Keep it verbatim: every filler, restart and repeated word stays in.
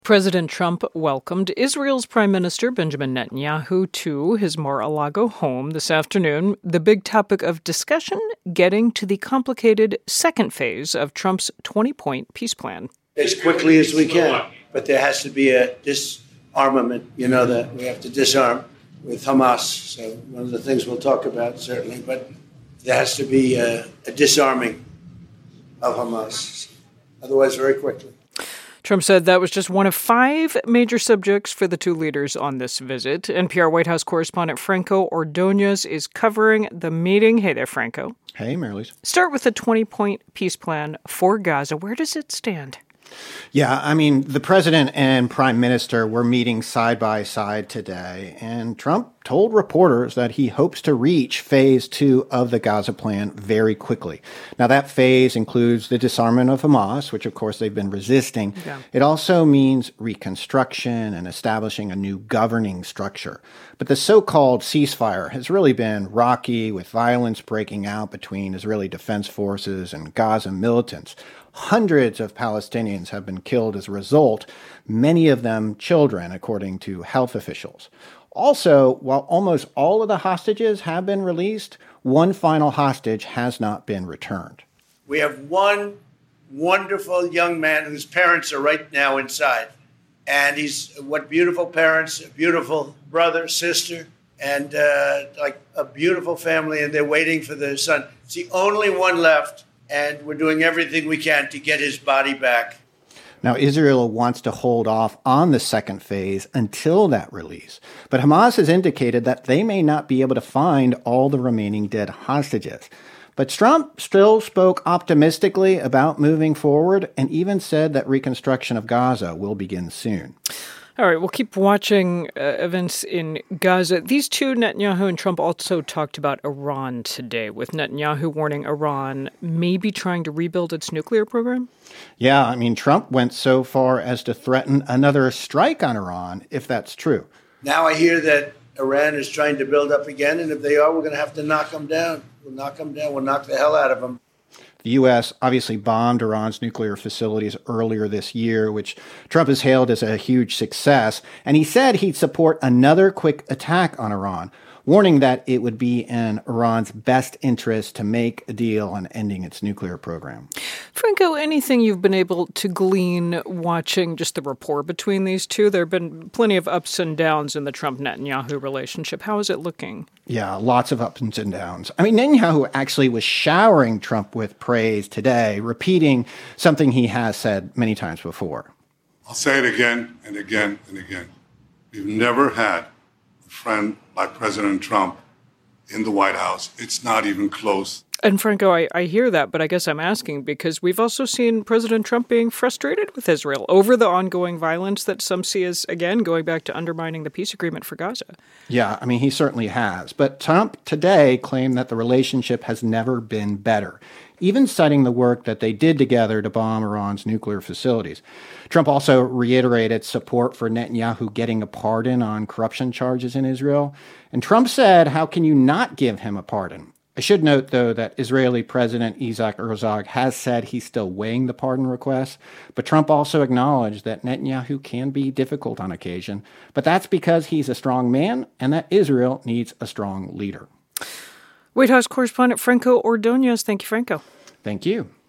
President Trump welcomed Israel's Prime Minister Benjamin Netanyahu to his Mar-a-Lago home this afternoon. The big topic of discussion, getting to the complicated second phase of Trump's twenty-point peace plan. As quickly as we can, but there has to be a disarmament, you know, that we have to disarm with Hamas. So one of the things we'll talk about, certainly, but there has to be a, a disarming of Hamas. Otherwise, very quickly. Trump said that was just one of five major subjects for the two leaders on this visit. N P R White House correspondent Franco Ordonez is covering the meeting. Hey there, Franco. Hey, Marlies. Start with the twenty-point peace plan for Gaza. Where does it stand? Yeah, I mean, the president and prime minister were meeting side by side today, and Trump told reporters that he hopes to reach phase two of the Gaza plan very quickly. Now, that phase includes the disarmament of Hamas, which, of course, they've been resisting. Yeah. It also means reconstruction and establishing a new governing structure. But the so-called ceasefire has really been rocky, with violence breaking out between Israeli defense forces and Gaza militants. Hundreds of Palestinians have been killed as a result, many of them children, according to health officials. Also, while almost all of the hostages have been released, one final hostage has not been returned. We have one wonderful young man whose parents are right now inside. And he's, what beautiful parents, a beautiful brother, sister, and uh, like a beautiful family, and they're waiting for their son. It's the only one left. And we're doing everything we can to get his body back. Now, Israel wants to hold off on the second phase until that release. But Hamas has indicated that they may not be able to find all the remaining dead hostages. But Trump still spoke optimistically about moving forward and even said that reconstruction of Gaza will begin soon. All right, we'll keep watching uh, events in Gaza. These two, Netanyahu and Trump, also talked about Iran today, with Netanyahu warning Iran may be trying to rebuild its nuclear program. Yeah, I mean, Trump went so far as to threaten another strike on Iran, if that's true. Now I hear that Iran is trying to build up again, and if they are, we're going to have to knock them down. We'll knock them down. We'll knock the hell out of them. The U S obviously bombed Iran's nuclear facilities earlier this year, which Trump has hailed as a huge success. And he said he'd support another quick attack on Iran, warning that it would be in Iran's best interest to make a deal on ending its nuclear program. Franco, anything you've been able to glean watching just the rapport between these two? There have been plenty of ups and downs in the Trump-Netanyahu relationship. How is it looking? Yeah, lots of ups and downs. I mean, Netanyahu actually was showering Trump with praise today, repeating something he has said many times before. I'll say it again and again and again. We've never had a friend like President Trump in the White House. It's not even close. And Franco, I, I hear that, but I guess I'm asking because we've also seen President Trump being frustrated with Israel over the ongoing violence that some see as, again, going back to undermining the peace agreement for Gaza. Yeah, I mean, he certainly has. But Trump today claimed that the relationship has never been better, even citing the work that they did together to bomb Iran's nuclear facilities. Trump also reiterated support for Netanyahu getting a pardon on corruption charges in Israel. And Trump said, how can you not give him a pardon? I should note, though, that Israeli President Isaac Herzog has said he's still weighing the pardon request, but Trump also acknowledged that Netanyahu can be difficult on occasion, but that's because he's a strong man and that Israel needs a strong leader. White House correspondent Franco Ordonez. Thank you, Franco. Thank you.